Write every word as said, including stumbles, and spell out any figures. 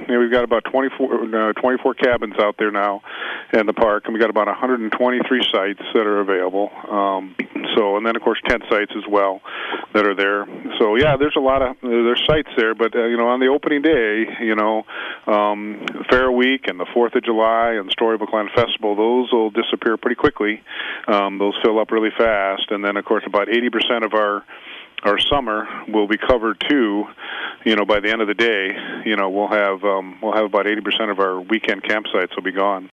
You know, we've got about twenty-four, uh, twenty-four cabins out there now in the park, and we've got about one hundred twenty-three sites that are available. Um, so, and then, of course, tent sites as well that are there. So, yeah, there's a lot of, there's sites there, but, uh, you know, on the opening day, you know, um, Fair Week and the fourth of July and Storybook Land Festival, those will disappear pretty quickly. Um, those fill up really fast, and then, of course, about eighty percent of our our summer will be covered too. You know, by the end of the day, you know, we'll have um, we'll have about eighty percent of our weekend campsites will be gone.